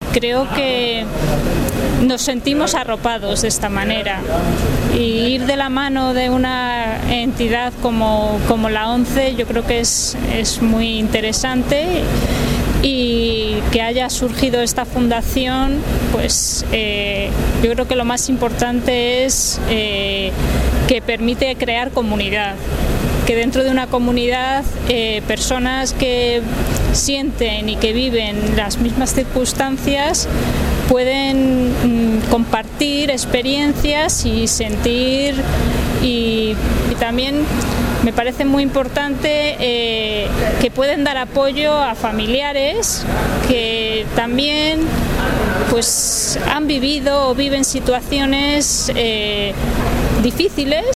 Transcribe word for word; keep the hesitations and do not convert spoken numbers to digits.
creo que nos sentimos arropados de esta manera, y ir de la mano de una entidad como, como la ONCE yo creo que es, es muy interesante, y que haya surgido esta fundación, pues eh, yo creo que lo más importante es eh, que permite crear comunidad, que dentro de una comunidad eh, personas que sienten y que viven las mismas circunstancias pueden mm, compartir experiencias y sentir, y, y también me parece muy importante eh, que pueden dar apoyo a familiares que también pues han vivido o viven situaciones eh, difíciles,